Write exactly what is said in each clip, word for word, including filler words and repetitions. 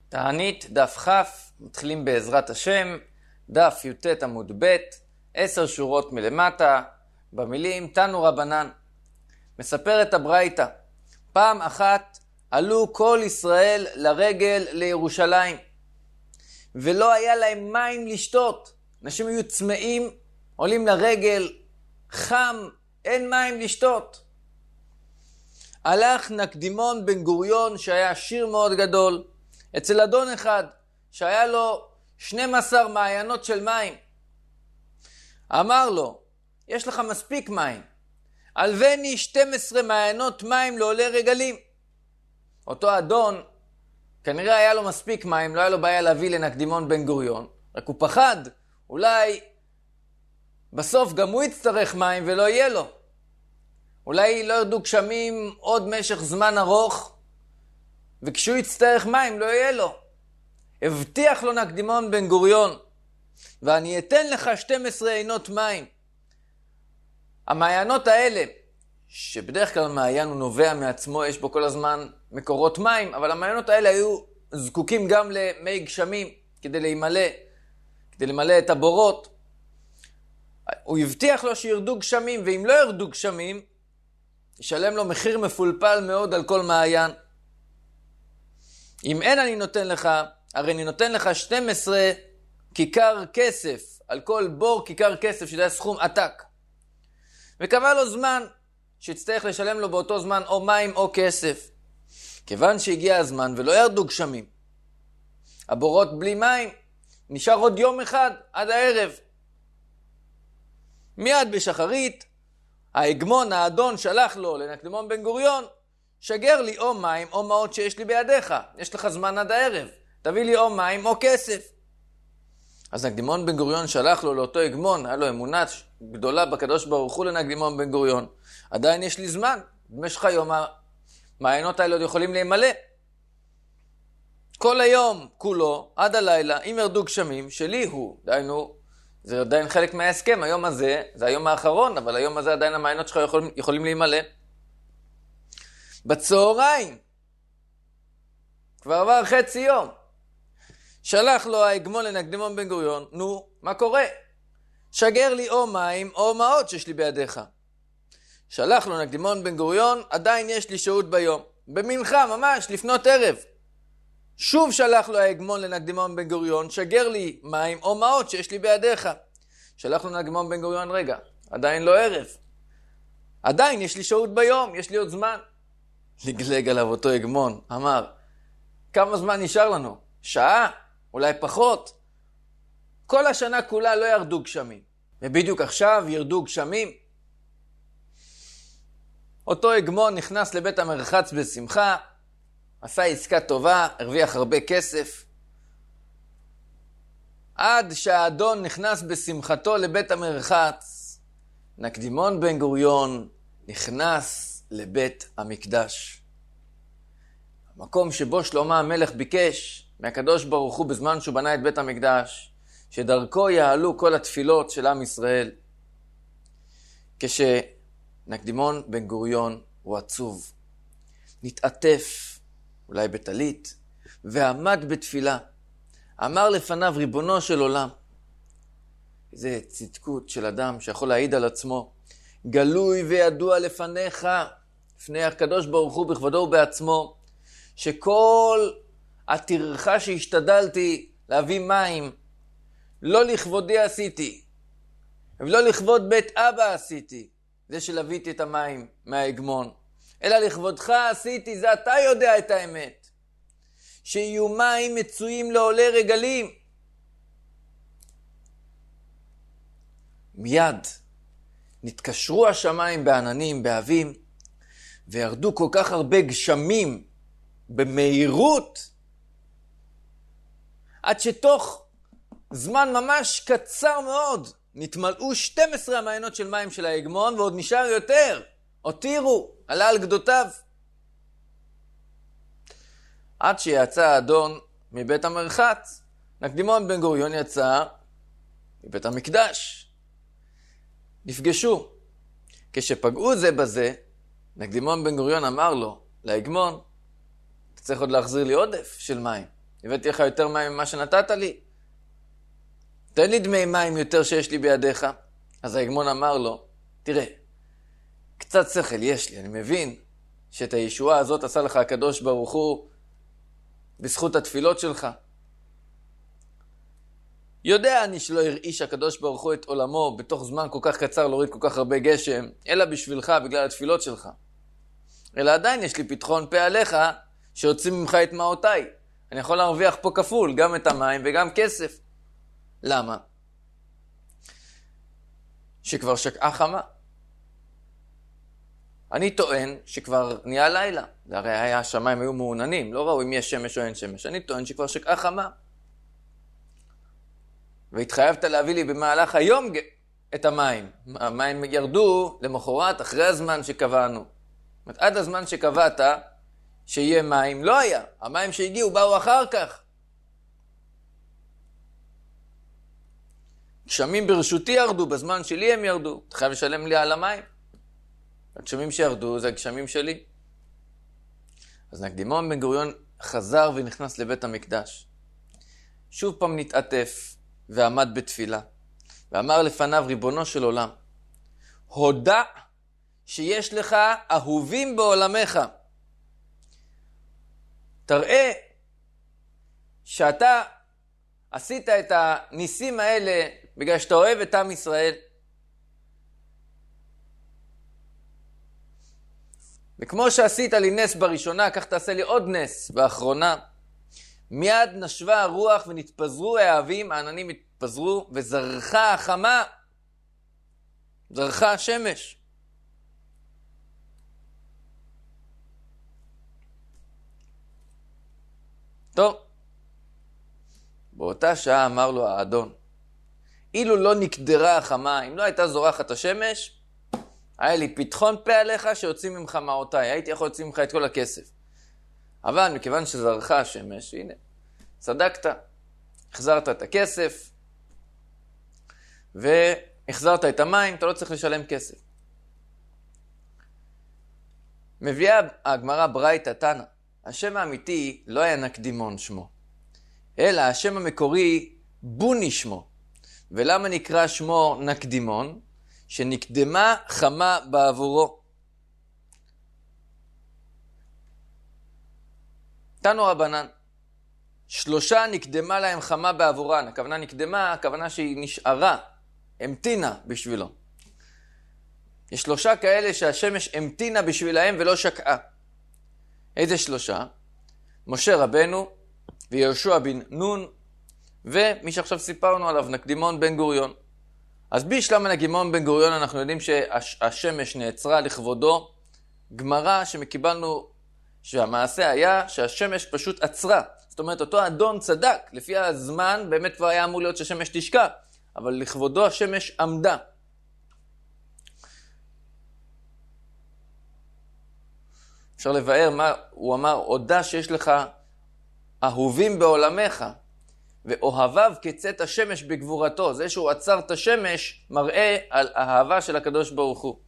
תענית דף כ', מתחילים בעזרת השם, דף י"ט עמוד ב', עשר שורות מלמטה, במילים תנו רבנן. מספרת הברייתא, פעם אחת עלו כל ישראל לרגל לירושלים, ולא היה להם מים לשתות. אנשים היו צמאים, עולים לרגל, חם, אין מים לשתות. הלך נקדימון בן גוריון שהיה עשיר מאוד גדול, אצל אדון אחד שהיה לו שנים עשר מעיינות של מים. אמר לו, יש לך מספיק מים, הלווני שתים עשרה מעיינות מים לעולי רגלים. אותו אדון כנראה היה לו מספיק מים, לא היה לו בעיה להביא לנקדימון בן גוריון, רק הוא פחד, אולי בסוף גם הוא יצטרך מים ולא יהיה לו. אולי לא ירדו גשמים עוד משך זמן ארוך, וכשהוא יצטרך מים לא יהיה לו. הבטיח לו נקדימון בן גוריון, ואני אתן לך שתים עשרה עינות מים. המעיינות האלה, שבדרך כלל מעיין הוא נובע מעצמו, יש בו כל הזמן מקורות מים, אבל המעיינות האלה היו זקוקים גם למי גשמים, כדי להימלא, כדי למלא את הבורות. הוא הבטיח לו שירדו גשמים, ואם לא ירדו גשמים, ישלם לו מחיר מפולפל מאוד על כל מעיין. אם אין אני נותן לך, הרי אני נותן לך שתים עשרה כיכר כסף, על כל בור כיכר כסף, שזה היה סכום עתק. וקבע לו זמן שיצטרך לשלם לו באותו זמן או מים או כסף. כיוון שהגיע הזמן ולא ירדו גשמים, הבורות בלי מים, נשאר עוד יום אחד עד הערב. מיד בשחרית, ההגמון, האדון, שלח לו לנקדימון בן גוריון, שגר לי או מים או מעות שיש לי בידיך, יש לך זמן עד הערב, תביא לי או מים או כסף. אז נקדימון בן גוריון שלח לו לאותו הגמון, היה לו אמונה גדולה בקדוש ברוך הוא לנקדימון בן גוריון, עדיין יש לי זמן, במשך היום המעיינות האלה עוד יכולים להימלא. כל היום כולו, עד הלילה, אם ירדו גשמים, שלי הוא, דיינו, זה עדיין חלק מההסכם, היום הזה, זה היום האחרון, אבל היום הזה עדיין המעיינות שלך יכולים, יכולים להימלא. בצהריים, כבר עבר חצי יום, שלח לו ההגמון לנקדימון בן גוריון, נו, מה קורה? שגר לי או מים או מעות שיש לי בידיך. שלח לו נקדימון בן גוריון, עדיין יש לי שהות ביום. במנחה, ממש, לפנות ערב. שוב שלח לו ההגמון לנקדימון בן גוריון, שגר לי מים או מעות שיש לי בידיך. שלח לו נקדימון בן גוריון, רגע, עדיין לא ערב. עדיין יש לי שהות ביום, יש לי עוד זמן. לגלג עליו אותו הגמון, אמר, כמה זמן נשאר לנו? שעה? אולי פחות? כל השנה כולה לא ירדו גשמים, ובדיוק עכשיו ירדו גשמים. אותו הגמון נכנס לבית המרחץ בשמחה, עשה עסקה טובה, הרוויח הרבה כסף. עד שהאדון נכנס בשמחתו לבית המרחץ, נקדימון בן גוריון נכנס לבית המקדש. המקום שבו שלמה המלך ביקש מהקדוש ברוך הוא בזמן שהוא בנה את בית המקדש, שדרכו יעלו כל התפילות של עם ישראל. כשנקדימון בן גוריון הוא עצוב, נתעטף, אולי בטלית, ועמד בתפילה. אמר לפניו, ריבונו של עולם, איזה צדקות של אדם שיכול להעיד על עצמו, גלוי וידוע לפניך, לפני הקדוש ברוך הוא בכבודו ובעצמו, שכל הטרחה שהשתדלתי להביא מים, לא לכבודי עשיתי, ולא לכבוד בית אבא עשיתי, זה שלהביתי את המים מההגמון, אלא לכבודך עשיתי, זה אתה יודע את האמת, שיהיו מים מצויים לעולי רגלים. מיד נתקשרו השמיים בעננים, באבים, וירדו כל כך הרבה גשמים במהירות, עד שתוך זמן ממש קצר מאוד נתמלאו שתים עשרה המעיינות של מים של ההגמון, ועוד נשאר יותר, הותירו, עלה על גדותיו. עד שיצא האדון מבית המרחץ, נקדימון בן גוריון יצא מבית המקדש. נפגשו. כשפגעו זה בזה, נקדימון בן גוריון אמר לו, להגמון, אתה צריך עוד להחזיר לי עודף של מים. הבאתי לך יותר מים ממה שנתת לי? תן לי דמי מים יותר שיש לי בידיך. אז ההגמון אמר לו, תראה, קצת שכל יש לי, אני מבין שאת הישועה הזאת עשה לך הקדוש ברוך הוא בזכות התפילות שלך. יודע אני שלא הרעיש הקדוש ברוך הוא את עולמו בתוך זמן כל כך קצר להוריד כל כך הרבה גשם, אלא בשבילך, בגלל התפילות שלך. אלא עדיין יש לי פתחון פה עליך שיוצאים ממך את מעותיי. אני יכול להרוויח פה כפול, גם את המים וגם כסף. למה? שכבר שקעה חמה. אני טוען שכבר נהיה לילה. זה הרי היה, השמיים היו מעוננים, לא ראו אם יש שמש או אין שמש. אני טוען שכבר שקעה חמה. והתחייבת להביא לי במהלך היום את המים. המים ירדו למחרת אחרי הזמן שקבענו. זאת אומרת, עד הזמן שקבעת שיהיה מים, לא היה. המים שהגיעו באו אחר כך. גשמים ברשותי ירדו, בזמן שלי הם ירדו. אתה חייב לשלם לי על המים. הגשמים שירדו זה הגשמים שלי. אז נקדימון בן גוריון חזר ונכנס לבית המקדש. שוב פעם נתעטף ועמד בתפילה. ואמר לפניו, ריבונו של עולם, הודע שיש לך אהובים בעולמך. תראה שאתה עשית את הניסים האלה בגלל שאתה אוהב את עם ישראל. וכמו שעשית לי נס בראשונה, כך תעשה לי עוד נס באחרונה. מיד נשבה הרוח ונתפזרו האבים, העננים התפזרו, וזרחה החמה, זרחה השמש. טוב, באותה שעה אמר לו האדון, אילו לא נקדרה החמה, אם לא הייתה זורחת השמש, היה לי פתחון פה עליך שיוצאים ממך מעותיי, הייתי יכול להוציא ממך את כל הכסף. אבל מכיוון שזרחה השמש, הנה, צדקת, החזרת את הכסף, והחזרת את המים, אתה לא צריך לשלם כסף. מביאה הגמרא ברייתא תנא, השם האמיתי לא היה נקדימון שמו, אלא השם המקורי בוני שמו. ולמה נקרא שמו נקדימון? שנקדמה חמה בעבורו. תנו רבנן, שלושה נקדמה להם חמה בעבורן. הכוונה נקדמה, הכוונה שהיא נשארה, המתינה בשבילו. יש שלושה כאלה שהשמש המתינה בשבילהם ולא שקעה. איזה שלושה? משה רבנו ויהושע בן נון, ומי שעכשיו סיפרנו עליו, נקדימון בן גוריון. אז בשלב נקדימון בן גוריון אנחנו יודעים שהשמש נעצרה לכבודו. גמרא שמקיבלנו שהמעשה היה שהשמש פשוט עצרה. זאת אומרת, אותו אדון צדק, לפי הזמן באמת כבר היה אמור להיות שהשמש תשקע, אבל לכבודו השמש עמדה. אפשר לבאר מה הוא אמר, הודע שיש לך אהובים בעולמך, ואוהביו כצאת השמש בגבורתו. זה שהוא עצר את השמש מראה על האהבה של הקדוש ברוך הוא.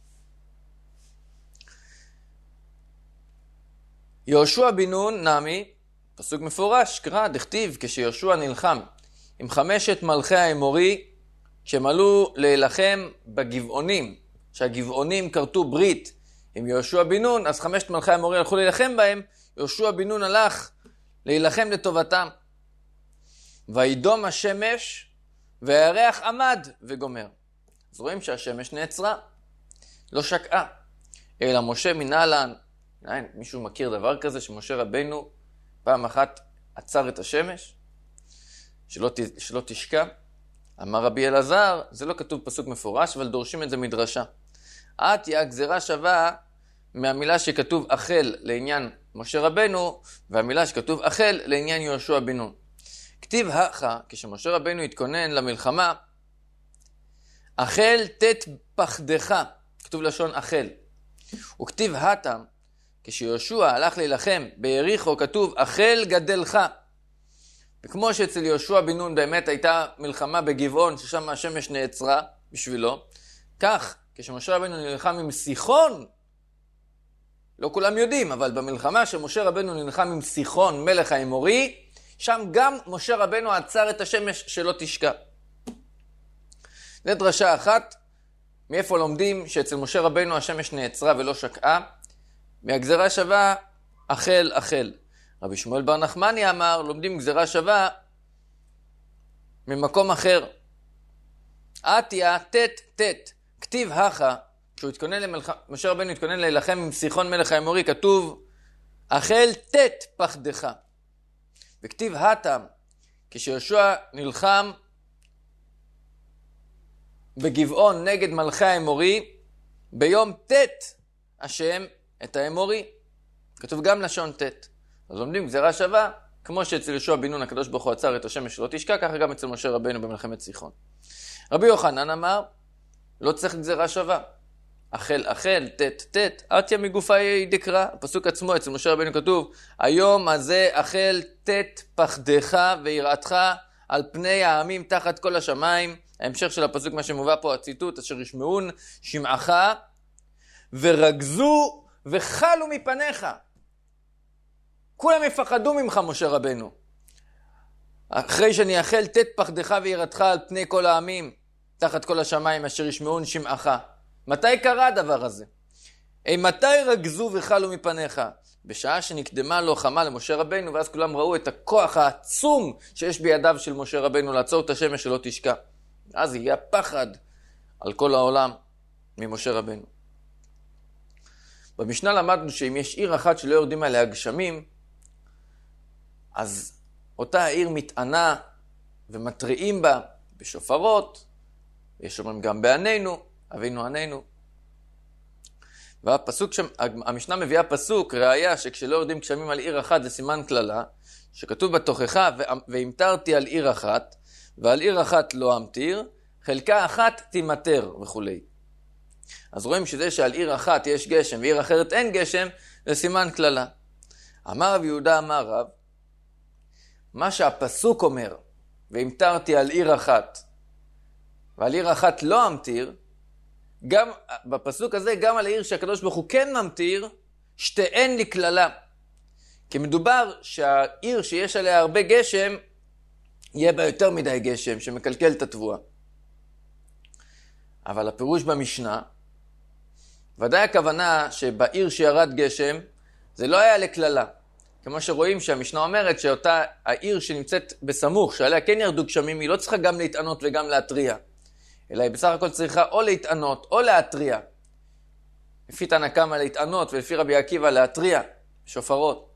יהושע בן נון נמי, פסוק מפורש, קרא, דכתיב, כשיהושע נלחם עם חמשת מלכי האמורי, כשהם עלו להילחם בגבעונים, שהגבעונים כרתו ברית עם יהושע בן נון, אז חמשת מלכי האמורי הלכו להילחם בהם, יהושע בן נון הלך להילחם לטובתם. וידום השמש והירח עמד וגומר. אז רואים שהשמש נעצרה, לא שקעה. אלא משה מנהלן, מישהו מכיר דבר כזה שמשה רבנו פעם אחת עצר את השמש? שלא, שלא תשקע? אמר רבי אלעזר, זה לא כתוב פסוק מפורש, אבל דורשים את זה מדרשה. עתיה הגזרה שווה מהמילה שכתוב אכל לעניין משה רבנו, והמילה שכתוב אכל לעניין יהושע בן נון. כתיב הכה, כשמשה רבנו התכונן למלחמה, אכל תת פחדך, כתוב לשון אכל. וכתיב התם, כשיהושע הלך להילחם ביריחו, כתוב אכל גדלך. וכמו שאצל יהושע בן נון באמת הייתה מלחמה בגבעון, ששם השמש נעצרה בשבילו, כך כשמשה רבנו נלחם עם סיחון, לא כולם יודעים, אבל במלחמה שמשה רבנו נלחם עם סיחון מלך האמורי, שם גם משה רבנו עצר את השמש שלא תשקע. זו דרשה אחת, מאיפה לומדים שאצל משה רבנו השמש נעצרה ולא שקעה? מהגזרה שווה, אכל אכל. רבי שמואל בר נחמני אמר, לומדים גזרה שווה ממקום אחר. עתיה תת תת, כתיב הכה, כשהוא התכונן למלח... משה רבנו התכונן להילחם עם סיחון מלך האמורי, כתוב, אכל תת פחדך. וכתיב התם, כשיהושע נלחם בגבעון נגד מלכי האמורי, ביום תת השם את האמורי, כתוב גם לשון תת. אז לומדים גזרה שווה, כמו שאצל יהושע בן נון הקדוש ברוך הוא עצר את השמש שלא תשקע, ככה גם אצל משה רבנו במלחמת סיחון. רבי יוחנן אמר, לא צריך גזרה שווה. אכל אכל, תת תת, עתיה מגופי דקרא. הפסוק עצמו אצל משה רבנו כתוב, היום הזה אכל תת פחדך ויראתך על פני העמים תחת כל השמיים. ההמשך של הפסוק, מה שמובא פה, הציטוט, אשר ישמעון שמעך ורגזו וחלו מפניך. כולם יפחדו ממך, משה רבנו. אחרי שאני אכל תת פחדך ויראתך על פני כל העמים תחת כל השמיים אשר ישמעון שמעך. מתי קרה הדבר הזה? אי מתי רגזו וחלו מפניך? בשעה שנקדמה לוחמה למשה רבנו, ואז כולם ראו את הכוח העצום שיש בידיו של משה רבנו לעצור את השמש שלא תשקע. אז יהיה פחד על כל העולם ממשה רבנו. במשנה למדנו שאם יש עיר אחת שלא יורדים עליה גשמים, אז אותה העיר מתענה ומטריעים בה בשופרות, יש אומרים גם בענינו, אבינו ענינו. והפסוק שם, המשנה מביאה פסוק, ראיה שכשלא יורדים גשמים על עיר אחת זה סימן כללה, שכתוב בתוכחה, והמטרתי על עיר אחת, ועל עיר אחת לא אמטיר, חלקה אחת תימטר וכו'. אז רואים שזה שעל עיר אחת יש גשם ועיר אחרת אין גשם, זה סימן כללה. אמר רב יהודה אמר רב, מה שהפסוק אומר, והמטרתי על עיר אחת, ועל עיר אחת לא אמטיר, גם בפסוק הזה, גם על העיר שהקדוש ברוך הוא כן ממטיר, שתיהן לכללה. כי מדובר שהעיר שיש עליה הרבה גשם, יהיה בה יותר מדי גשם שמקלקל את התבואה. אבל הפירוש במשנה, ודאי הכוונה שבעיר שירד גשם, זה לא היה לכללה. כמו שרואים שהמשנה אומרת שאותה העיר שנמצאת בסמוך, שעליה כן ירדו גשמים, היא לא צריכה גם להתענות וגם להטריע. אלא היא בסך הכל צריכה או להתענות או להטריע. לפי תנא קמא להתענות ולפי רבי עקיבא להטריע, שופרות.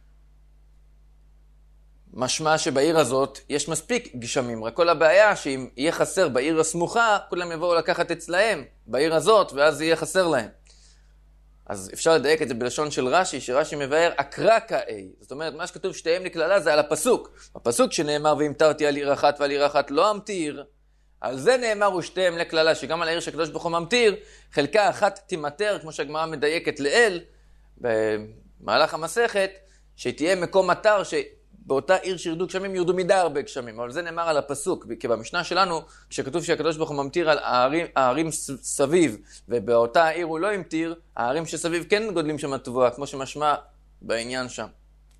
משמע שבעיר הזאת יש מספיק גשמים, רק כל הבעיה שאם יהיה חסר בעיר הסמוכה, כולם יבואו לקחת אצלהם בעיר הזאת, ואז יהיה חסר להם. אז אפשר לדייק את זה בלשון של רש"י, שרש"י מבאר אקרא כאי. זאת אומרת, מה שכתוב שתיהם לכללה זה על הפסוק. הפסוק שנאמר והמטרתי על עיר אחת ועל עיר אחת לא אמטיר, על זה נאמר ושתיהם לכללה, שגם על העיר שהקדוש ברוך הוא ממטיר, חלקה אחת תימטר, כמו שהגמרא מדייקת לאל, במהלך המסכת, שתהיה מקום מטר, שבאותה עיר שירדו גשמים, ירדו מדי הרבה גשמים. אבל זה נאמר על הפסוק, כי במשנה שלנו, כשכתוב שהקדוש ברוך הוא ממטיר על הערים, הערים סביב, ובאותה העיר הוא לא ימטיר, הערים שסביב כן גודלים שם התבואה, כמו שמשמע בעניין שם.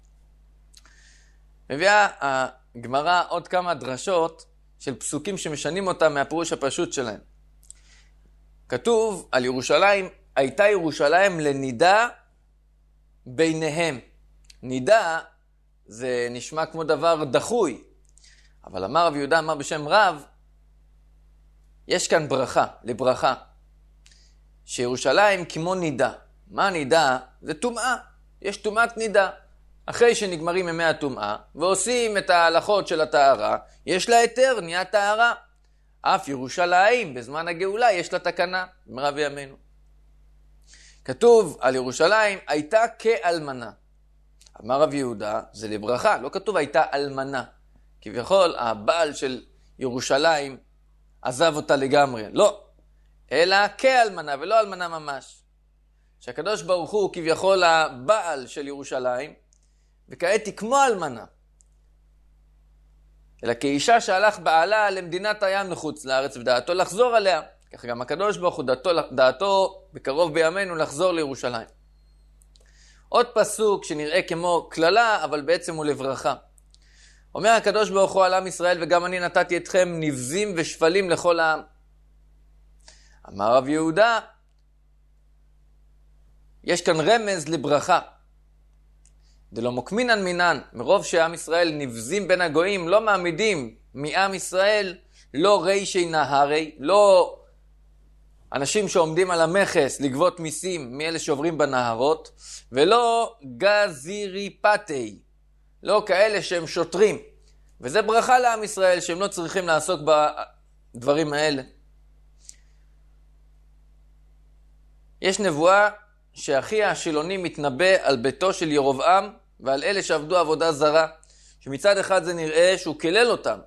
מביאה הגמרא עוד כמה דרשות, של פסוקים שמשנים אותם מהפירוש הפשוט שלהם. כתוב על ירושלים, הייתה ירושלים לנידה ביניהם. נידה זה נשמע כמו דבר דחוי, אבל אמר רב יהודה, אמר בשם רב, יש כאן ברכה, לברכה, שירושלים כמו נידה. מה נידה? זה טומאה, יש טומאת נידה. אחרי שנגמרים ימי הטומאה, ועושים את ההלכות של הטהרה, יש לה היתר, נהיה טהרה. אף ירושלים, בזמן הגאולה, יש לה תקנה, במהרה בימינו. כתוב על ירושלים, הייתה כאלמנה. אמר רב יהודה, זה לברכה, לא כתוב הייתה אלמנה. כביכול, הבעל של ירושלים עזב אותה לגמרי. לא, אלא כאלמנה, ולא אלמנה ממש. שהקדוש ברוך הוא כביכול הבעל של ירושלים, וכעת היא כמו אלמנה. אלא כאישה שהלך בעלה למדינת הים מחוץ לארץ, ודעתו לחזור עליה. כך גם הקדוש ברוך הוא דעתו, דעתו בקרוב בימינו לחזור לירושלים. עוד פסוק שנראה כמו כללה, אבל בעצם הוא לברכה. אומר הקדוש ברוך הוא על עם ישראל, וגם אני נתתי אתכם נבזים ושפלים לכל העם. אמר רב יהודה, יש כאן רמז לברכה. דלא מוקמינן מינן, מרוב שעם ישראל נבזים בין הגויים, לא מעמידים מעם ישראל, לא רישי נהרי, לא אנשים שעומדים על המכס לגבות מיסים מאלה שעוברים בנהרות, ולא גזירי פתי, לא כאלה שהם שוטרים. וזה ברכה לעם ישראל שהם לא צריכים לעסוק בדברים האלה. יש נבואה שאחי השילוני מתנבא על ביתו של ירובעם ועל אלה שעבדו עבודה זרה, שמצד אחד זה נראה שהוא כלל אותם.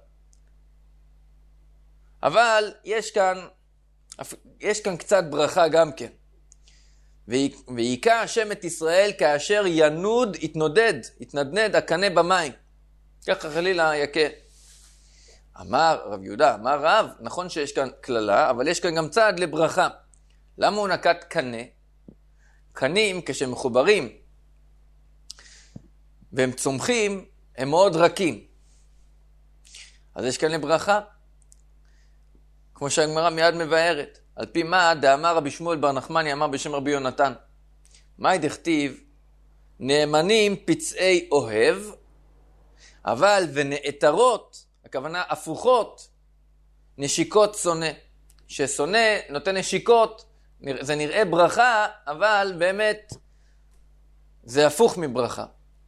אבל יש כאן, יש כאן קצת ברכה גם כן. ויקע השם את ישראל כאשר ינוד, יתנודד, יתנדנד הקנה במים. ככה חלילה יקה. אמר רב יהודה, אמר רב, נכון שיש כאן כללה, אבל יש כאן גם צעד לברכה. למה הוא נקט קנה? קנים כשהם מחוברים והם צומחים, הם מאוד רכים. אז יש כאן לברכה. כמו שהגמרא מיד מבארת. על פי מה דאמר רבי שמואל בר נחמני אמר בשם רבי יונתן. מה דכתיב? נאמנים פצעי אוהב, אבל ונעתרות, הכוונה הפוכות, נשיקות שונא. ששונא נותן נשיקות, זה נראה ברכה, אבל באמת זה הפוך מברכה.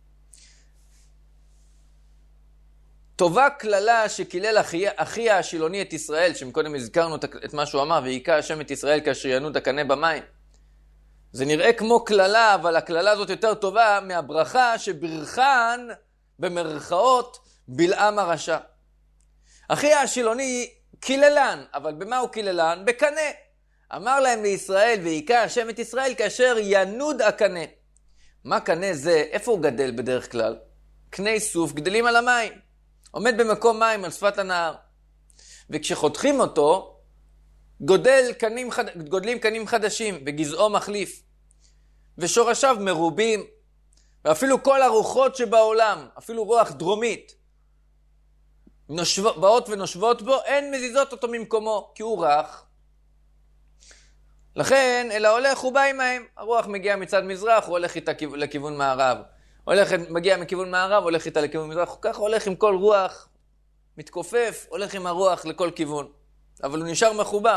טובה כללה שקילל אחי השילוני את ישראל, שמקודם הזכרנו את מה שהוא אמר, ויקע השם את ישראל כאשר ינוד הקנה במים. זה נראה כמו כללה, אבל הכללה הזאת יותר טובה מהברכה שברכן במרכאות בלעם הרשע. אחי השילוני קיללן, אבל במה הוא קיללן? בקנה. אמר להם לישראל, ויקע השם את ישראל כאשר ינוד הקנה. מה קנה זה? איפה הוא גדל בדרך כלל? קני סוף גדלים על המים. עומד במקום מים על שפת הנהר. וכשחותכים אותו, גודל קנים חד... גודלים קנים חדשים, וגזעו מחליף. ושורשיו מרובים. ואפילו כל הרוחות שבעולם, אפילו רוח דרומית, נושב... באות ונושבות בו, אין מזיזות אותו ממקומו, כי הוא רך. לכן, אלא הולך הוא בא עמהם. הרוח מגיע מצד מזרח, הוא הולך איתה לכיוון מערב. הולך, מגיע מכיוון מערב, הולך איתה לכיוון מזרח. הוא ככה הולך עם כל רוח, מתכופף, הולך עם הרוח לכל כיוון. אבל הוא נשאר מחובר.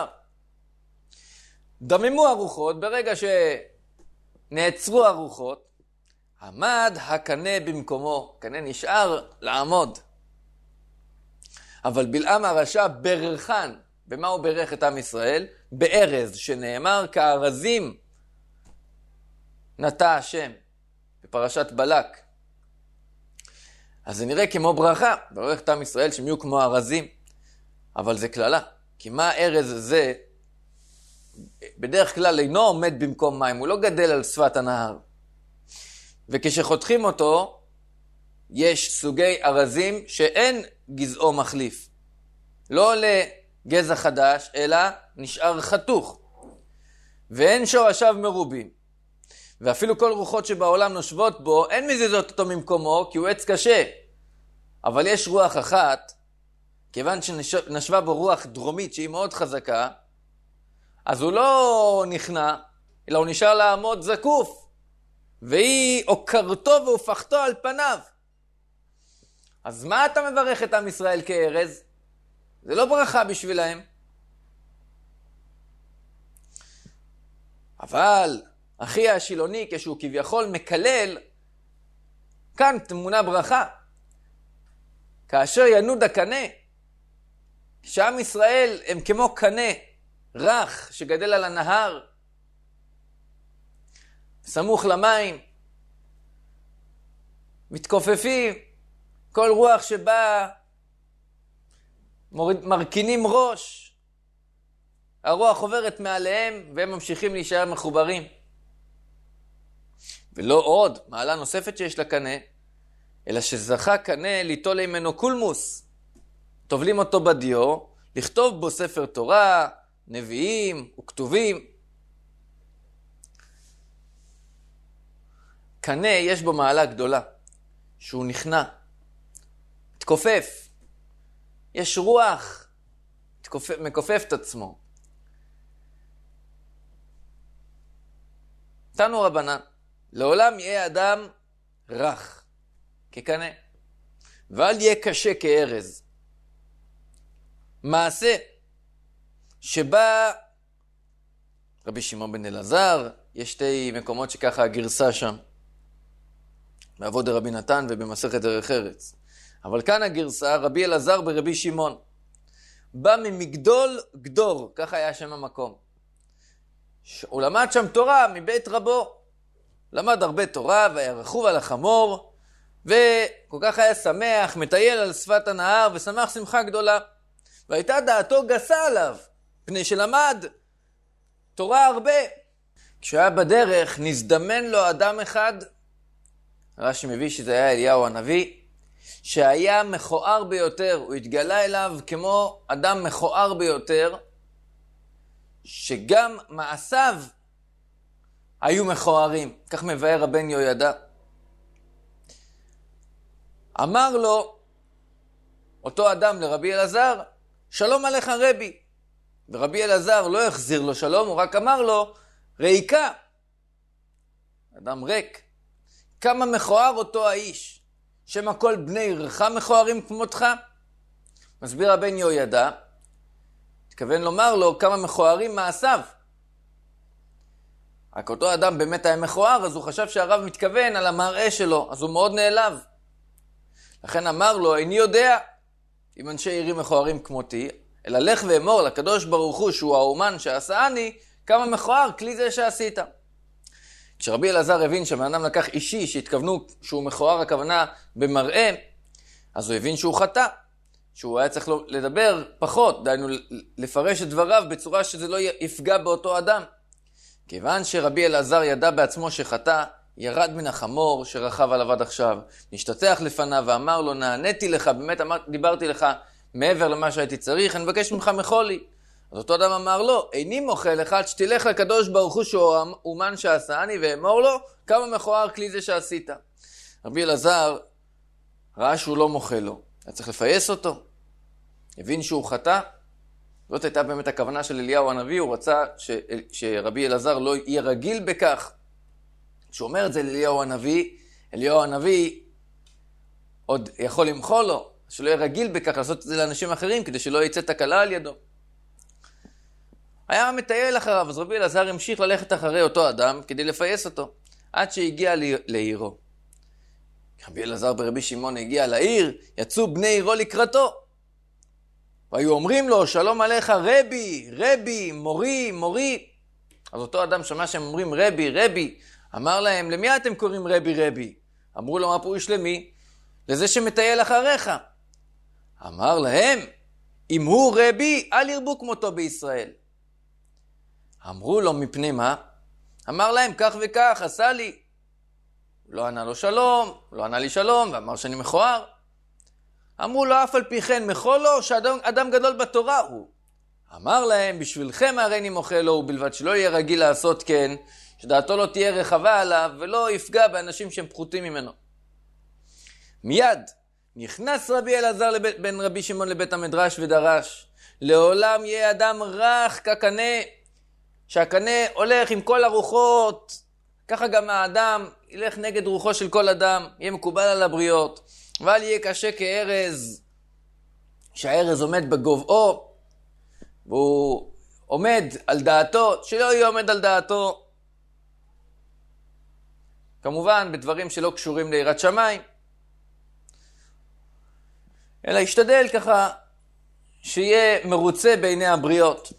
דממו הרוחות, ברגע שנעצרו הרוחות, עמד הקנה במקומו. קנה נשאר לעמוד. אבל בלעם הרשע ברכן. במה הוא ברך את עם ישראל? בארז, שנאמר כארזים נטע השם, בפרשת בלק. אז זה נראה כמו ברכה, ברך את עם ישראל שהם יהיו כמו ארזים, אבל זה כללה. כי מה הארז הזה? בדרך כלל אינו עומד במקום מים, הוא לא גדל על שפת הנהר. וכשחותכים אותו, יש סוגי ארזים שאין גזעו מחליף. לא לגזע חדש, אלא נשאר חתוך. ואין שורשיו מרובים. ואפילו כל רוחות שבעולם נושבות בו, אין מזיזות אותו ממקומו, כי הוא עץ קשה. אבל יש רוח אחת, כיוון שנשבה בו רוח דרומית, שהיא מאוד חזקה, אז הוא לא נכנע, אלא הוא נשאר לעמוד זקוף. והיא עוקרתו והופכתו על פניו. אז מה אתה מברך את עם ישראל כארז? זה לא ברכה בשבילהם. אבל אחי השילוני, כשהוא כביכול מקלל, כאן תמונה ברכה. כאשר ינוד הקנה, שעם ישראל הם כמו קנה רך שגדל על הנהר, סמוך למים, מתכופפים, כל רוח שבא מרכינים ראש, הרוח עוברת מעליהם והם ממשיכים להישאר מחוברים. ולא עוד, מעלה נוספת שיש לקנה, אלא שזכה קנה ליטול ממנו קולמוס. טובלים אותו בדיו, לכתוב בו ספר תורה, נביאים וכתובים. קנה יש בו מעלה גדולה, שהוא נכנע. מתכופף. יש רוח, מתכופף, מכופף את עצמו. תנו רבנן, לעולם יהיה אדם רך, כקנה, ואל יהיה קשה כארז. מעשה שבא רבי שמעון בן אלעזר, יש שתי מקומות שככה הגרסה שם, בעבוד דרבי נתן ובמסכת דרך ארץ. אבל כאן הגרסה, רבי אלעזר ברבי שמעון. בא ממגדול גדור, ככה היה שם המקום. הוא למד שם תורה מבית רבו. למד הרבה תורה והיה רכוב על החמור, וכל כך היה שמח, מטייל על שפת הנהר ושמח שמחה גדולה. והייתה דעתו גסה עליו, פני שלמד תורה הרבה. כשהיה בדרך נזדמן לו אדם אחד, רש"י מביא שזה היה אליהו הנביא, שהיה מכוער ביותר, הוא התגלה אליו כמו אדם מכוער ביותר, שגם מעשיו היו מכוערים, כך מבאר רבן יהוידע. אמר לו אותו אדם לרבי אלעזר, שלום עליך רבי. ורבי אלעזר לא החזיר לו שלום, הוא רק אמר לו, ריקה. אדם ריק. כמה מכוער אותו האיש. שמה כל בני עירך מכוערים כמותך? מסביר רבן יהוידע, התכוון לומר לו כמה מכוערים מעשיו. רק אותו אדם באמת היה מכוער, אז הוא חשב שהרב מתכוון על המראה שלו, אז הוא מאוד נעלב. לכן אמר לו, איני יודע אם אנשי עירי מכוערים כמותי, אלא לך ואמור לקדוש ברוך הוא שהוא האומן שעשני, כמה מכוער כלי זה שעשית. כשרבי אלעזר הבין שהאדם לקח אישי שהתכוונו שהוא מכוער הכוונה במראה, אז הוא הבין שהוא חטא, שהוא היה צריך לדבר פחות, דיינו לפרש את דבריו בצורה שזה לא יפגע באותו אדם. כיוון שרבי אלעזר ידע בעצמו שחטא, ירד מן החמור שרכב עליו עד עכשיו, נשתתח לפניו ואמר לו, נעניתי לך, באמת אמר, דיברתי לך מעבר למה שהייתי צריך, אני מבקש ממך מחולי. אז אותו אדם אמר לו, איני מוחה לך עד שתלך לקדוש ברוך הוא שהוא אומן שעשני, ואמור לו, כמה מכוער כלי זה שעשית. רבי אלעזר ראה שהוא לא מוחה לו, היה צריך לפייס אותו, הבין שהוא חטא. זאת הייתה באמת הכוונה של אליהו הנביא, הוא רצה ש... שרבי אלעזר לא יהיה רגיל בכך. כשהוא אומר את זה לאליהו הנביא, אליהו הנביא עוד יכול למחול לו, שלא יהיה רגיל בכך לעשות את זה לאנשים אחרים, כדי שלא יצא תקלה על ידו. היה מטייל אחריו, אז רבי אלעזר המשיך ללכת אחרי אותו אדם כדי לפייס אותו, עד שהגיע לעירו. רבי אלעזר ברבי שמעון הגיע לעיר, יצאו בני עירו לקראתו. והיו אומרים לו, שלום עליך רבי, רבי, מורי, מורי. אז אותו אדם שמע שהם אומרים רבי, רבי, אמר להם, למי אתם קוראים רבי, רבי? אמרו לו, מה פירוש למי? לזה שמטייל אחריך. אמר להם, אם הוא רבי, אל ירבו כמותו בישראל. אמרו לו, מפני מה? אמר להם, כך וכך, עשה לי. לא ענה לו שלום, לא ענה לי שלום, ואמר שאני מכוער. אמרו לו, אף על פי כן מחול לו, שאדם גדול בתורה הוא. אמר להם, בשבילכם הרי אני מוחל לו, ובלבד שלא יהיה רגיל לעשות כן, שדעתו לא תהיה רחבה עליו, ולא יפגע באנשים שהם פחותים ממנו. מיד נכנס רבי אלעזר בן רבי שמעון לבית המדרש ודרש, לעולם יהיה אדם רך כקנה, שהקנה הולך עם כל הרוחות, ככה גם האדם ילך נגד רוחו של כל אדם, יהיה מקובל על הבריות, ואל יהיה קשה כארז, שהארז עומד בגובעו, והוא עומד על דעתו, שלא יהיה עומד על דעתו, כמובן בדברים שלא קשורים ליראת שמיים, אלא ישתדל ככה שיהיה מרוצה בעיני הבריות.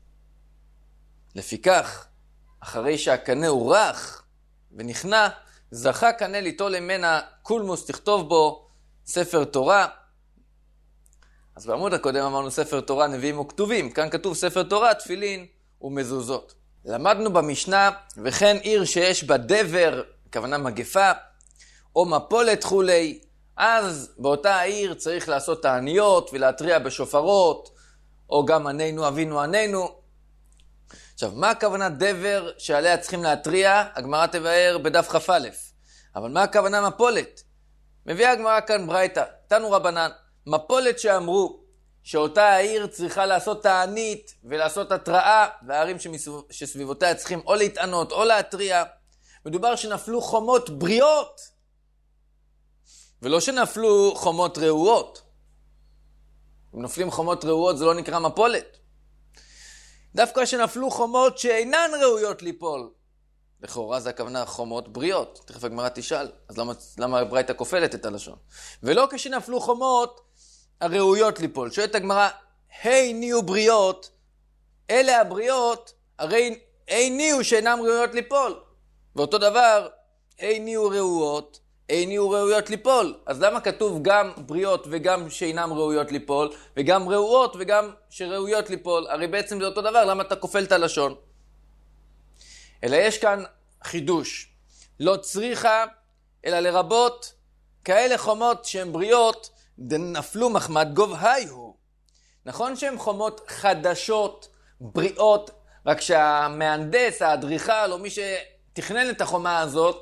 לפיכך, אחרי שהקנה הוא רך ונכנע, זכה קנה ליטול ממנה קולמוס, לכתוב בו ספר תורה. אז בעמוד הקודם אמרנו ספר תורה, נביאים וכתובים. כאן כתוב ספר תורה, תפילין ומזוזות. למדנו במשנה, וכן עיר שיש בה דבר, הכוונה מגפה, או מפולת חולי, אז באותה העיר צריך לעשות תעניות ולהתריע בשופרות, או גם ענינו אבינו ענינו. עכשיו, מה הכוונה דבר שעליה צריכים להתריע? הגמרא תבאר בדף כ"א. אבל מה הכוונה מפולת? מביאה הגמרא כאן ברייתא, תנו רבנן, מפולת שאמרו שאותה העיר צריכה לעשות תענית ולעשות התראה, והערים שסביבותיה צריכים או להתענות או להתריע. מדובר שנפלו חומות בריאות, ולא שנפלו חומות רעועות. אם נופלים חומות רעועות זה לא נקרא מפולת. דווקא שנפלו חומות שאינן ראויות ליפול. לכאורה זה הכוונה חומות בריאות. תכף הגמרא תשאל, אז למה, למה ברייתא כופלת את הלשון? ולא כשנפלו חומות הראויות ליפול. שואלת הגמרא, היי ניו בריאות, אלה הבריאות, הרי היי ניו שאינם ראויות ליפול. ואותו דבר, היי ניו ראויות, היי ניו ראויות ליפול. אז למה כתוב גם בריאות וגם שאינם ראויות ליפול, וגם ראויות וגם שראויות ליפול? הרי בעצם זה אותו דבר, למה אתה כופל את הלשון? אלא יש כאן חידוש. לא צריכה, אלא לרבות כאלה חומות שהן בריאות, נפלו מחמד גובהי הוא. נכון שהן חומות חדשות, בריאות, רק שהמהנדס, האדריכל, או מי שתכנן את החומה הזאת,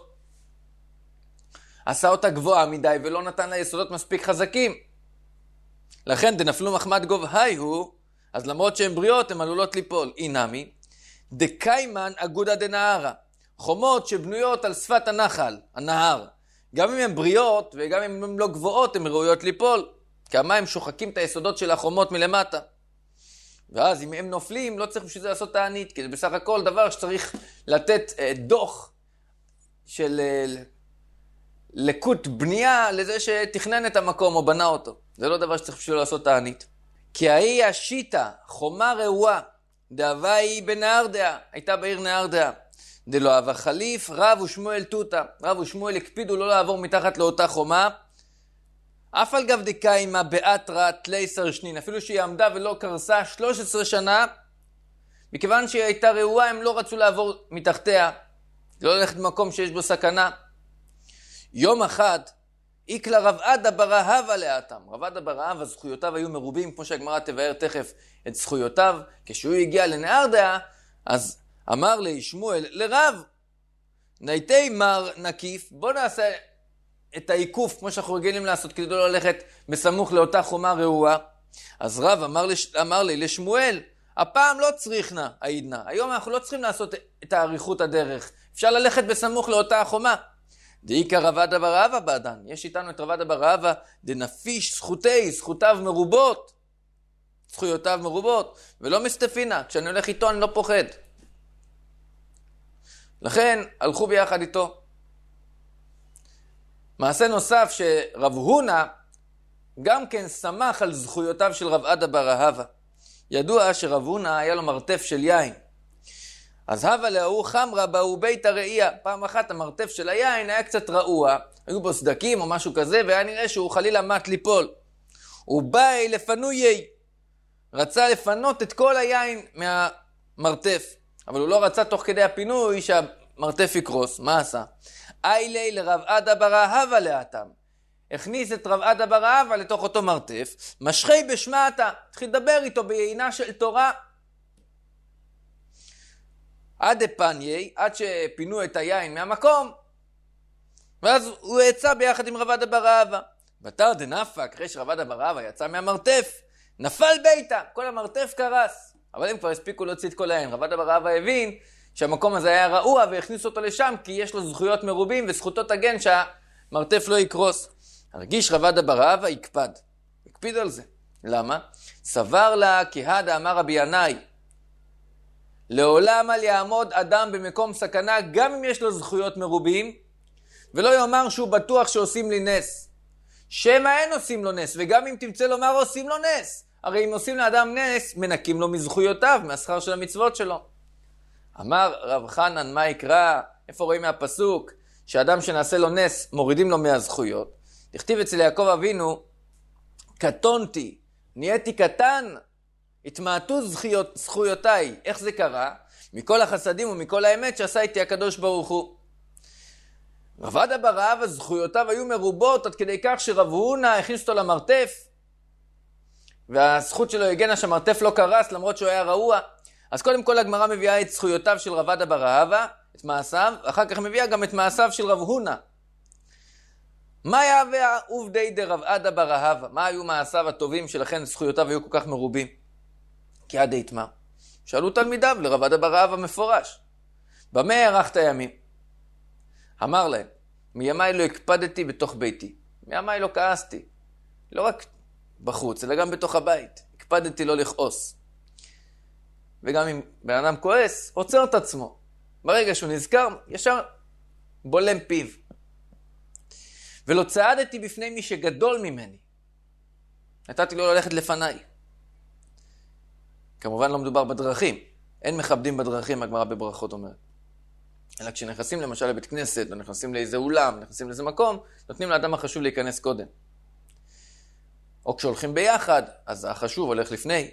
עשה אותה גבוהה מדי ולא נתן לה יסודות מספיק חזקים. לכן דנפלו מחמד גובהי הוא, אז למרות שהן בריאות, הן עלולות ליפול. אינמי, דקיימן אגודה דנהרה. חומות שבנויות על שפת הנחל, הנהר. גם אם הן בריאות וגם אם הן לא גבוהות, הן ראויות ליפול. כי המים שוחקים את היסודות של החומות מלמטה. ואז אם הם נופלים, לא צריך בשביל זה לעשות תענית, כי זה בסך הכל דבר שצריך לתת אה, דוח של אה, לקות בנייה לזה שתכנן את המקום או בנה אותו. זה לא דבר שצריך בשביל לעשות תענית. כי ההיא השיטה, חומה רעועה, דאבה היא בנהר דעה, הייתה בעיר נהר דעה. דלא אהבה חליף, רב ושמואל תותה. רב ושמואל הקפידו לא לעבור מתחת לאותה חומה. אף על גב דקיימה באתרא תלייסר שנין, אפילו שהיא עמדה ולא קרסה שלוש עשרה שנה, מכיוון שהיא הייתה רעועה, הם לא רצו לעבור מתחתיה, לא ללכת במקום שיש בו סכנה. יום אחד, איקלה רב עדה ברהבה לאתם. רב עדה ברהבה, זכויותיו היו מרובים, כמו שהגמרא תבאר תכף את זכויותיו. כשהוא הגיע לנהר דעה, אז אמר לי שמואל לרב, נייתי מר נקיף, בוא נעשה את העיקוף, כמו שאנחנו רגילים לעשות, כדי לא ללכת בסמוך לאותה חומה רעועה. אז רב אמר לי, אמר לי לשמואל, הפעם לא צריכנה, העידנה. היום אנחנו לא צריכים לעשות את האריכות הדרך. אפשר ללכת בסמוך לאותה החומה. דאיקה רב עדה ברהבה בעדן. יש איתנו את רב עדה ברהבה, דנפיש זכותי, זכותיו מרובות. זכויותיו מרובות. ולא מסתפינה. כשאני הולך איתו אני לא פוחד. לכן הלכו ביחד איתו. מעשה נוסף שרב הונא גם כן שמח על זכויותיו של רב עדה ברהבה. ידוע שרב הונא היה לו מרתף של יין. אז הווה להוא חמרה באו בית הראייה. פעם אחת המרתף של היין היה קצת רעוע. היו בו סדקים או משהו כזה, והיה נראה שהוא חלילה מת ליפול. הוא בא לפנויי. רצה לפנות את כל היין מהמרתף. אבל הוא לא רצה תוך כדי הפינוי שהמרתף יקרוס. מה עשה? אילי לרב עדה ברהבה לאתם. הכניס את רב עדה ברהבה לתוך אותו מרתף. משחי בשמעתה. התחיל לדבר איתו ביינה של תורה. עד הפניי, עד שפינו את היין מהמקום. ואז הוא יצא ביחד עם רב עדה ברהבה. בתר דנפק, אחרי שרב עדה ברהבה יצא מהמרתף, נפל ביתה. כל המרתף קרס. אבל הם כבר הספיקו להוציא את כל היין. רב עדה ברהבה הבין שהמקום הזה היה רעוע והכניס אותו לשם כי יש לו זכויות מרובים וזכותו תגן שהמרתף לא יקרוס. הרגיש רב עדה ברהבה, יקפד. יקפיד על זה. למה? סבר לה כהדה אמר רבי ינאי. לעולם על יעמוד אדם במקום סכנה גם אם יש לו זכויות מרובים ולא יאמר שהוא בטוח שעושים לי נס. שמה אין עושים לו נס, וגם אם תמצא לומר עושים לו נס. הרי אם עושים לאדם נס, מנקים לו מזכויותיו, מהשכר של המצוות שלו. אמר רב חנן, מה יקרא? איפה רואים מהפסוק? שאדם שנעשה לו נס, מורידים לו מהזכויות. תכתיב אצל יעקב אבינו, קטונתי, נהייתי קטן, התמעטו זכויות, זכויותיי. איך זה קרה? מכל החסדים ומכל האמת שעשה איתי הקדוש ברוך הוא. רב עדה ברהבה, זכויותיו היו מרובות עד כדי כך שרב הונא הכניס אותו למרתף, והזכות שלו הגנה שהמרתף לא קרס למרות שהוא היה רעוע. אז קודם כל הגמרא מביאה את זכויותיו של רב עדה ברהבה, את מעשיו, ואחר כך מביאה גם את מעשיו של רב הונא. מה יהווה עובדי דרב עדה בר אהבה? מה היו מעשיו הטובים שלכן זכויותיו היו כל כך מרובים? כי עד יתמה. שאלו תלמידיו לרב עדה בר אהבה מפורש. במה הארכת ימים? אמר להם, מימיי לא הקפדתי בתוך ביתי. מימיי לא כעסתי. לא רק בחוץ, אלא גם בתוך הבית. הקפדתי לא לכעוס. וגם אם בן אדם כועס, עוצר את עצמו. ברגע שהוא נזכר, ישר בולם פיו. ולא צעדתי בפני מי שגדול ממני. נתתי לו ללכת לפניי. כמובן לא מדובר בדרכים. אין מכבדים בדרכים, הגמרא בברכות אומרת. אלא כשנכנסים למשל לבית כנסת, או נכנסים לאיזה אולם, נכנסים לאיזה מקום, נותנים לאדם החשוב להיכנס קודם. או כשהולכים ביחד, אז החשוב הולך לפני.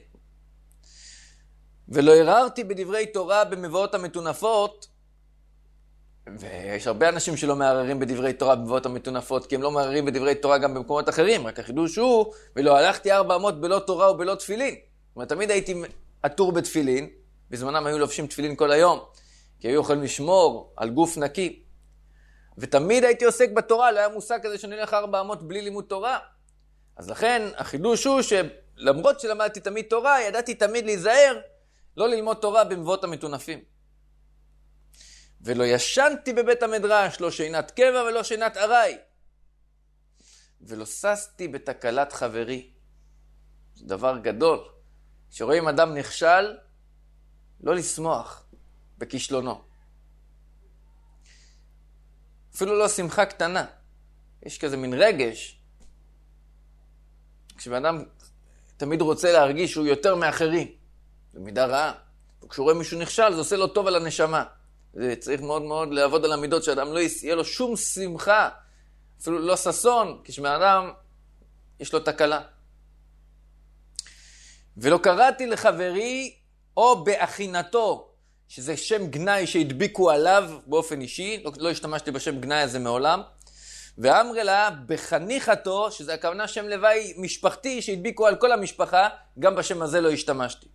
ולא הרהרתי בדברי תורה במבואות המטונפות, ויש הרבה אנשים שלא מערערים בדברי תורה במבואות המטונפות, כי הם לא מערערים בדברי תורה גם במקומות אחרים, רק החידוש הוא, ולא הלכתי ארבע אמות בלא תורה ובלא תפילין. זאת אומרת, תמיד הייתי עטור בתפילין, בזמנם היו לובשים תפילין כל היום, כי היו יכולים לשמור על גוף נקי. ותמיד הייתי עוסק בתורה, לא היה מושג כזה שאני הולך ארבע אמות בלי לימוד תורה. אז לכן, החידוש הוא שלמרות שלמדתי תמיד תורה, ידעתי תמיד להיזהר, לא ללמוד תורה במבואות המטונפים. ולא ישנתי בבית המדרש, לא שינת קבע ולא שינת ארעי. ולא ססתי בתקלת חברי. זה דבר גדול. כשרואים אדם נכשל, לא לשמוח בכישלונו. אפילו לא שמחה קטנה. יש כזה מין רגש. כשאדם תמיד רוצה להרגיש שהוא יותר מאחרים. זה מידה רעה. וכשהוא רואה מישהו נכשל, זה עושה לו טוב על הנשמה. זה צריך מאוד מאוד לעבוד על המידות, שאדם לא יהיה לו שום שמחה, אפילו לא ששון, כשמאדם יש לו תקלה. ולא קראתי לחברי או באחינתו, שזה שם גנאי שהדביקו עליו באופן אישי, לא, לא השתמשתי בשם גנאי הזה מעולם, ואמרה לה בחניכתו, שזה הכוונה שם לוואי משפחתי שהדביקו על כל המשפחה, גם בשם הזה לא השתמשתי.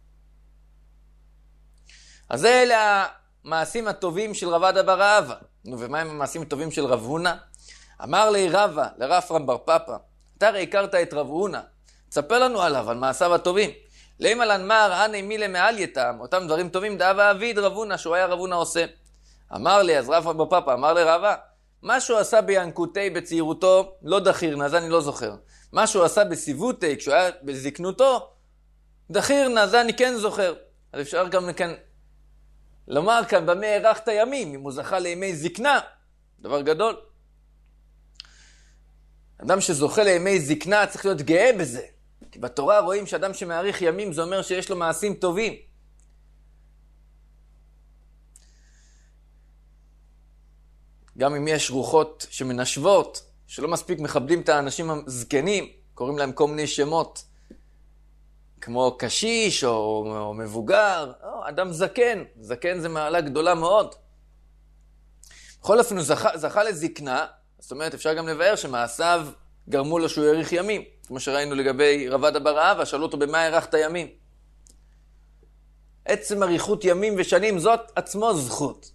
אז זה אלה המעשים הטובים של רב עדה בר אהבה. נו, ומה הם המעשים הטובים של רב הונא? אמר לי רבא, לרב אפרים בר פפא, אתה הרי הכרת את רב הונא, תספר לנו עליו, על מעשיו הטובים. לימה לנמר, אנא מילה מעל יתם, אותם דברים טובים דאבה אביד רב הונא, שהוא היה רב הונא עושה. אמר לי, אז רב אפרים בר פפא, אמר לי רבא, מה שהוא עשה בינקותי בצעירותו, לא דחירנה, זה אני לא זוכר. מה שהוא עשה בסיבותי, כשהוא היה בזקנותו, דחירנה, זה אני כן זוכר. אז אפשר גם לכאן לומר כאן, במה הארכת ימים, אם הוא זכה לימי זקנה, דבר גדול. אדם שזוכה לימי זקנה צריך להיות גאה בזה. כי בתורה רואים שאדם שמאריך ימים, זה אומר שיש לו מעשים טובים. גם אם יש רוחות שמנשבות, שלא מספיק מכבדים את האנשים הזקנים, קוראים להם כל מיני שמות, כמו קשיש או, או מבוגר, או אדם זקן. זקן זה מעלה גדולה מאוד. בכל אופן הוא זכה, זכה לזקנה, זאת אומרת אפשר גם לבאר שמעשיו גרמו לו שהוא יאריך ימים, כמו שראינו לגבי רב עדה בר אהבה, שאלו אותו במה הארכת ימים. עצם אריכות ימים ושנים זאת עצמו זכות.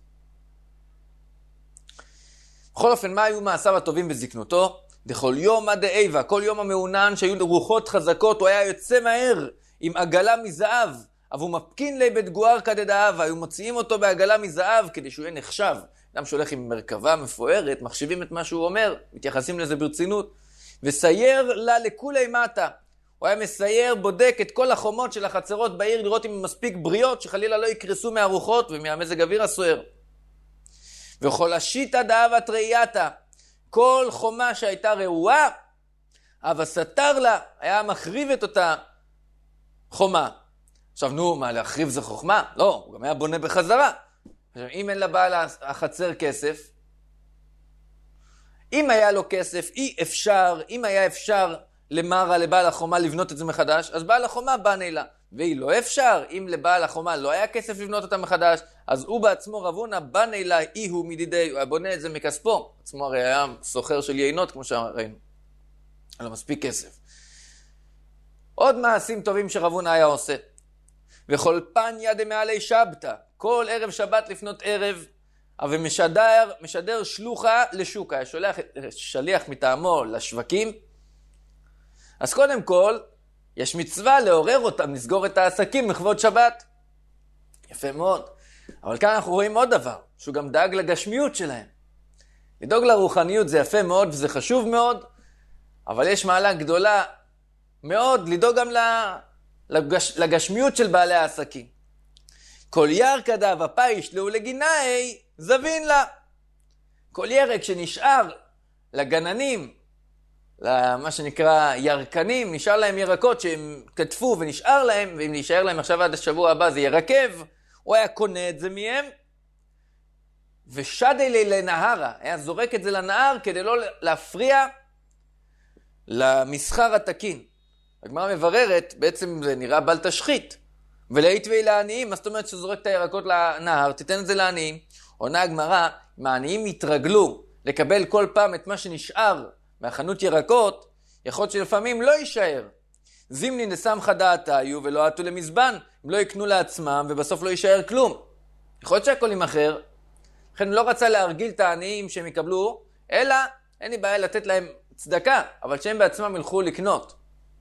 בכל אופן, מה היו מעשיו הטובים בזקנותו? דכל יום עד איבה, כל יום המעונן שהיו רוחות חזקות, הוא היה יוצא מהר עם עגלה מזהב, אבל הוא מפקין לי בדגואר כדדאב, היו מוציאים אותו בעגלה מזהב כדי שהוא יהיה נחשב. אדם שהולך עם מרכבה מפוארת, מחשיבים את מה שהוא אומר, מתייחסים לזה ברצינות. וסייר לה לכולי מטה. הוא היה מסייר, בודק את כל החומות של החצרות בעיר, לראות אם מספיק בריאות שחלילה לא יקרסו מהרוחות ומהמזג אוויר הסוער. וכל השיטה דאבת ראייתה, כל חומה שהייתה רעועה, אבל סתר לה, היה מחריב את אותה חומה. עכשיו נו, מה, להחריב זה חוכמה? לא, הוא גם היה בונה בחזרה. עכשיו, אם אין לבעל החצר כסף, אם היה לו כסף, אי אפשר, אם היה אפשר למרה לבעל החומה לבנות את זה מחדש, אז בעל החומה בנה לה. והיא לא אפשר, אם לבעל החומה לא היה כסף לבנות אותה מחדש, אז הוא בעצמו רב הונא בנה לה, אי הוא מדידי, הוא היה בונה את זה מכספו. עצמו הרי היה סוחר של יינות, כמו שראינו. היה לו מספיק כסף. עוד מעשים טובים שרב הונא היה עושה. וכל פניה דמעלי שבתא, כל ערב שבת לפנות ערב, אבל משדר, משדר שלוחה לשוקה, שולח שליח מטעמו לשווקים. אז קודם כל, יש מצווה לעורר אותם, לסגור את העסקים לכבוד שבת. יפה מאוד. אבל כאן אנחנו רואים עוד דבר, שהוא גם דאג לגשמיות שלהם. לדאוג לרוחניות זה יפה מאוד וזה חשוב מאוד, אבל יש מעלה גדולה מאוד לדאוג גם לגש, לגשמיות של בעלי העסקים. כל ירקא דאבפה ישלהו לגינאי זבין לה. כל ירק שנשאר לגננים, למה שנקרא ירקנים, נשאר להם ירקות שהם כתפו ונשאר להם, ואם נשאר להם עכשיו עד השבוע הבא זה ירקב, הוא היה קונה את זה מהם, ושד אלי לנהרה, היה זורק את זה לנהר כדי לא להפריע למסחר התקין. הגמרא מבררת, בעצם זה נראה בל תשחית, ולהית ואי לעניים, מה זאת אומרת שזורק את הירקות לנהר, תיתן את זה לעניים. עונה הגמרא, אם העניים יתרגלו לקבל כל פעם את מה שנשאר מהחנות ירקות, יכול להיות שלפעמים לא יישאר. זימני נסמך דעתה היו ולא עטו למזבן, הם לא יקנו לעצמם ובסוף לא יישאר כלום. יכול להיות שהכל ימחר, לכן לא רצה להרגיל את העניים שהם יקבלו, אלא אין לי בעיה לתת להם צדקה, אבל שהם בעצמם ילכו לקנות.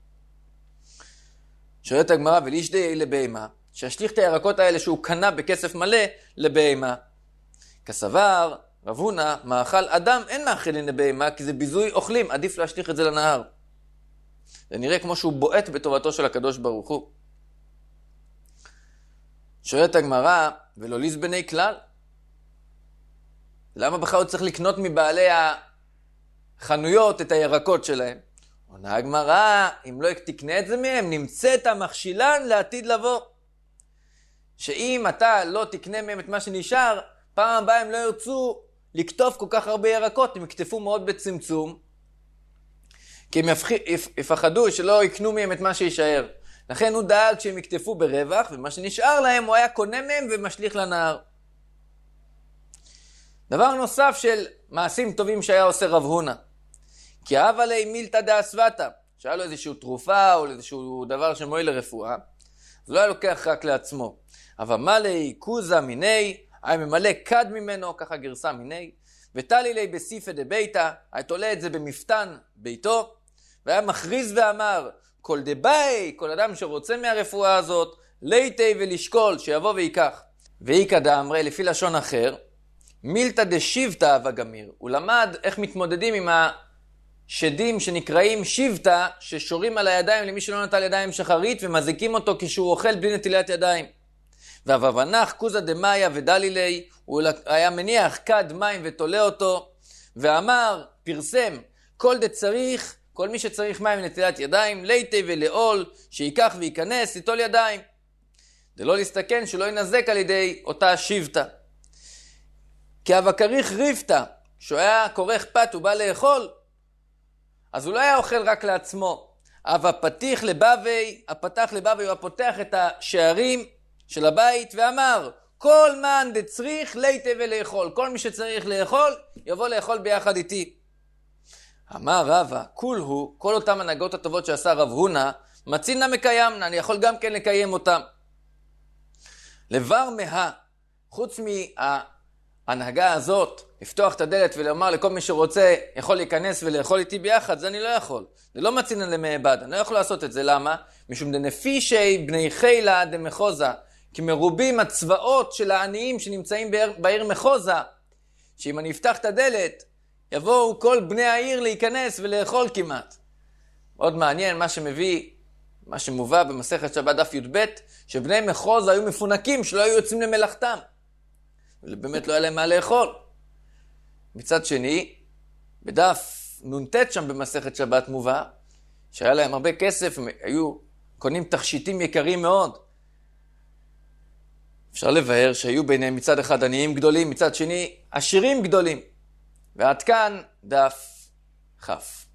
שואלת הגמרא, ולישדי לבהמה, שישליך את הירקות האלה שהוא קנה בכסף מלא לבהמה. כסבר, רב הונא, מאכל אדם אין מאכילין לבהמה, כי זה ביזוי אוכלים, עדיף להשליך את זה לנהר. זה נראה כמו שהוא בועט בטובתו של הקדוש ברוך הוא. שואלת הגמרא, ולא ליזבני כלל. למה בכלל הוא צריך לקנות מבעלי החנויות את הירקות שלהם? עונה הגמרא, אם לא תקנה את זה מהם, נמצא את המכשילן לעתיד לבוא. שאם אתה לא תקנה מהם את מה שנשאר, פעם הבאה הם לא ירצו לקטוף כל כך הרבה ירקות, הם יקטפו מאוד בצמצום, כי הם יפח... יפחדו שלא יקנו מהם את מה שישאר. לכן הוא דאג שהם יקטפו ברווח, ומה שנשאר להם הוא היה קונה מהם ומשליך לנהר. דבר נוסף של מעשים טובים שהיה עושה רב הונא, כי אהב עלי מילתא דאסוותא, שהיה לו איזושהי תרופה או איזשהו דבר שמועיל לרפואה, אז לא היה לוקח רק לעצמו. אבל מלא קוזה מיני, היה ממלא כד ממנו, ככה גרסה מיני, ותלי לי בסיפא דביתא, היה תולה את זה במפתן ביתו, והיה מכריז ואמר, כל דבאי, כל אדם שרוצה מהרפואה הזאת, ליטי ולשקול, שיבוא ויקח. ואיקא דאמרי, לפי לשון אחר, מילתא דשיבתא אבא גמיר. הוא למד איך מתמודדים עם השדים שנקראים שיבתא, ששורים על הידיים למי שלא נטל ידיים שחרית, ומזיקים אותו כשהוא אוכל בלי נטילת ידיים. והבנח קוזה דמאיה ודלילי, הוא היה מניח כד מים ותולה אותו, ואמר, פרסם, כל דצריך, כל מי שצריך מים ונטילת ידיים, ליטי ולעול, שיקח וייכנס, ליטול ידיים. זה לא להסתכן שלא ינזק על ידי אותה שיבתא. כי אבקריך ריפתא, שהוא היה כורך פת ובא לאכול, אז הוא לא היה אוכל רק לעצמו. אבל פתיח לבבי, הפתח לבבי הוא הפותח את השערים של הבית ואמר, כל מן דצריך ליטה ולאכול. כל מי שצריך לאכול, יבוא לאכול ביחד איתי. אמר רבא, כול הוא, כל אותם הנהגות הטובות שעשה רב הונא, מצינא מקיימנא, אני יכול גם כן לקיים אותם. לבר מה, חוץ מההנהגה הזאת, לפתוח את הדלת ולומר לכל מי שרוצה, יכול להיכנס ולאכול איתי ביחד, זה אני לא יכול. זה לא מצינא למעבד, אני לא יכול לעשות את זה. למה? משום דנפישי בני חילה דמחוזה, כי מרובים הצבאות של העניים שנמצאים בעיר, בעיר מחוזה, שאם אני אפתח את הדלת, יבואו כל בני העיר להיכנס ולאכול כמעט. מאוד מעניין מה שמביא, מה שמובא במסכת שבת דף י"ב, שבני מחוזה היו מפונקים שלא היו יוצאים למלאכתם. ובאמת לא היה להם מה לאכול. מצד שני, בדף נ"ט שם במסכת שבת מובא, שהיה להם הרבה כסף, הם היו קונים תכשיטים יקרים מאוד. אפשר לבאר שהיו ביניהם מצד אחד עניים גדולים, מצד שני עשירים גדולים. ועד כאן דף חף.